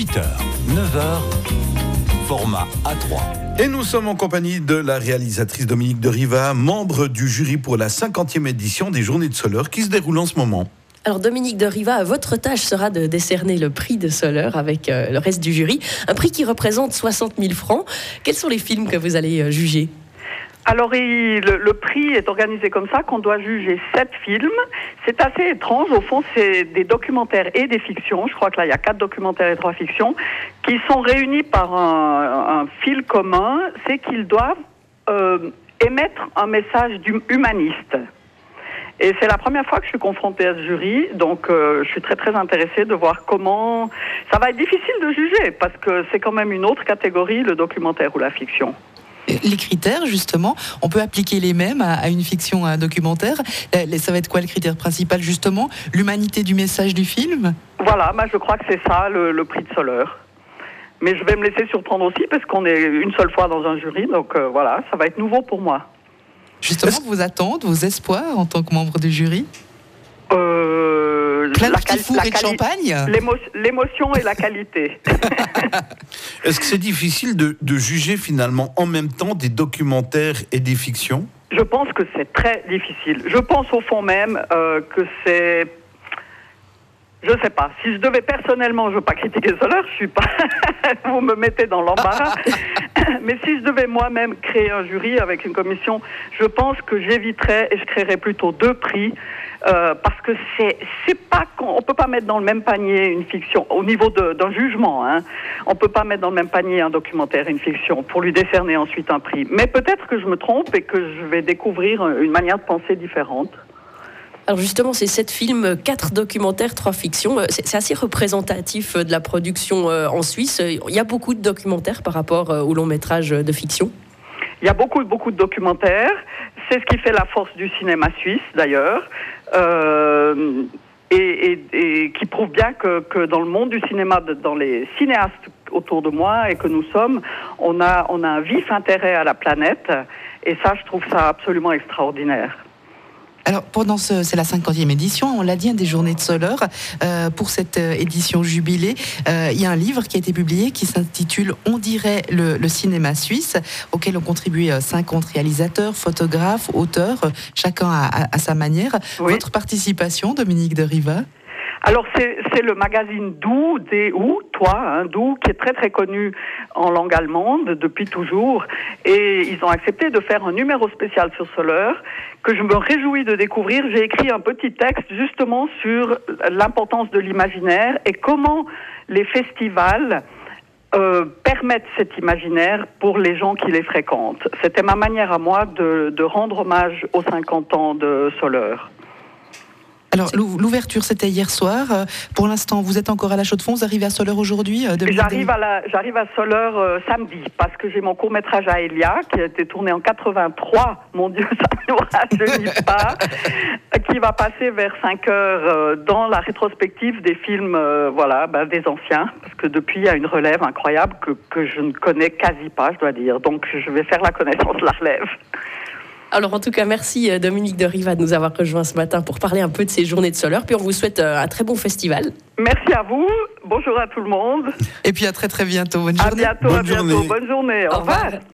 8h, 9h, format A3. Et nous sommes en compagnie de la réalisatrice Dominique de Riva, membre du jury pour la 50e édition des Journées de Soleure qui se déroulent en ce moment. Alors Dominique de Riva, votre tâche sera de décerner le prix de Soleure avec le reste du jury, un prix qui représente 60 000 francs. Quels sont les films que vous allez juger ? Alors, le prix est organisé comme ça, qu'on doit juger 7 films. C'est assez étrange. Au fond, c'est des documentaires et des fictions. Je crois que là, il y a 4 documentaires et 3 fictions qui sont réunis par un fil commun. C'est qu'ils doivent émettre un message humaniste. Et c'est la première fois que je suis confrontée à ce jury, donc je suis très très intéressée de voir comment... Ça va être difficile de juger, parce que c'est quand même une autre catégorie, le documentaire ou la fiction. Les critères, justement, on peut appliquer les mêmes à une fiction, à un documentaire. Ça va être quoi le critère principal, justement ? L'humanité du message du film ? Voilà, je crois que c'est ça, le prix de Soleure. Mais je vais me laisser surprendre aussi, parce qu'on est une seule fois dans un jury, donc voilà, ça va être nouveau pour moi. Justement, vos attentes, vos espoirs en tant que membre du jury ? Plein de petits fours et de champagne ? L'émotion et la qualité. Est-ce que c'est difficile de juger finalement en même temps des documentaires et des fictions ? Je pense que c'est très difficile. Je pense au fond même que c'est... Je sais pas. Si je devais personnellement, je veux pas critiquer Soleure, je suis pas... Vous me mettez dans l'embarras. Mais si je devais moi-même créer un jury avec une commission, je pense que j'éviterais et je créerais plutôt 2 prix. Parce que c'est pas on peut pas mettre dans le même panier une fiction au niveau d'un jugement, hein. On peut pas mettre dans le même panier un documentaire et une fiction pour lui décerner ensuite un prix. Mais peut-être que je me trompe et que je vais découvrir une manière de penser différente. Alors justement, ces 7 films, 4 documentaires, 3 fictions, c'est assez représentatif de la production en Suisse. Il y a beaucoup de documentaires par rapport au long métrage de fiction. Il y a beaucoup de documentaires. C'est ce qui fait la force du cinéma suisse, d'ailleurs, et qui prouve bien que dans le monde du cinéma, dans les cinéastes autour de moi et que nous sommes, on a un vif intérêt à la planète, et ça, je trouve ça absolument extraordinaire. Alors, c'est la 50e édition, on l'a dit, des Journées de Soleure. Pour cette édition jubilée, il y a un livre qui a été publié qui s'intitule « On dirait le cinéma suisse », auquel ont contribué 50 réalisateurs, photographes, auteurs, chacun à sa manière. Oui. Votre participation, Dominique de Riva ? Alors c'est le magazine Doux, Doux, qui est très très connu en langue allemande depuis toujours, et ils ont accepté de faire un numéro spécial sur Soleure que je me réjouis de découvrir. J'ai écrit un petit texte justement sur l'importance de l'imaginaire et comment les festivals permettent cet imaginaire pour les gens qui les fréquentent. C'était ma manière à moi de rendre hommage aux 50 ans de Soleure. Alors, l'ouverture, c'était hier soir. Pour l'instant, vous êtes encore à la Chaux-de-Fonds. Vous arrivez à Soleure aujourd'hui ? J'arrive à Soleure samedi, parce que j'ai mon court-métrage à Elia, qui a été tourné en 83. Mon Dieu, ça ne nous rajeunit pas. Qui va passer vers 5 heures dans la rétrospective des films des anciens. Parce que depuis, il y a une relève incroyable que je ne connais quasi pas, je dois dire. Donc, je vais faire la connaissance de la relève. Alors en tout cas, merci Dominique de Riva de nous avoir rejoints ce matin pour parler un peu de ces Journées de Soleure. Puis on vous souhaite un très bon festival. Merci à vous. Bonjour à tout le monde. Et puis à très très bientôt. Bonne journée. À bientôt. Bonne journée. Au revoir.